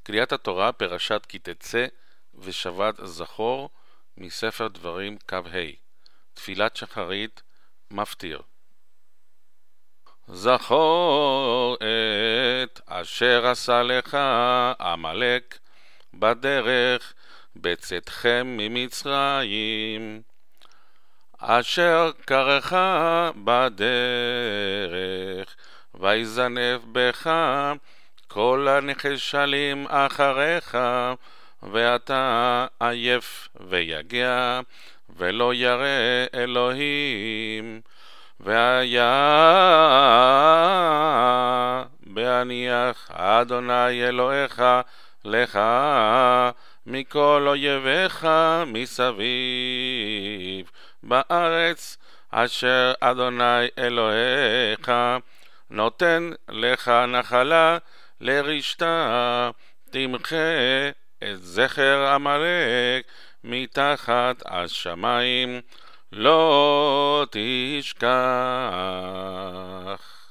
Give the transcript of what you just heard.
קריאת התורה, פרשת כי תצא ושבת זכור, מספר דברים כ"ה. תפילת שחרית, מפטיר. זכור את אשר עשה לך עמלק בדרך בצאתכם ממצרים, אשר קרך בדרך ויזנב בך כל הנחשלים אחריך, ואתה עייף ויגע ולא ירא אלוהים, והיה בהניח אדוני אלוהיך לך מכל אויביך מסביב בארץ אשר אדוני אלוהיך נותן לך נחלה לרשתה. תמחה את זכר עמלק מתחת השמיים, לא תשכח.